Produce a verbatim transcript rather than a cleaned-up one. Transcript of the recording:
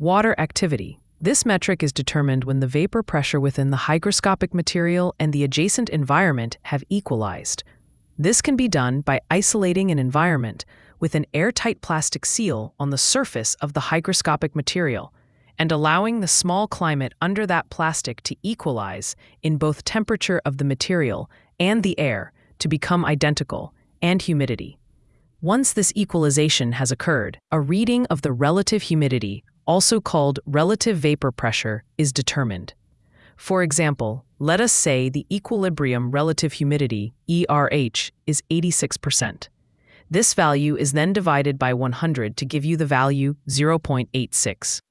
Water activity. This metric is determined when the vapor pressure within the hygroscopic material and the adjacent environment have equalized. This can be done by isolating an environment with an airtight plastic seal on the surface of the hygroscopic material and allowing the small climate under that plastic to equalize in both temperature of the material and the air to become identical, and humidity. Once this equalization has occurred, a reading of the relative humidity, also called relative vapor pressure, is determined. For example, let us say the equilibrium relative humidity, E R H, is eighty-six percent. This value is then divided by one hundred to give you the value zero point eight six.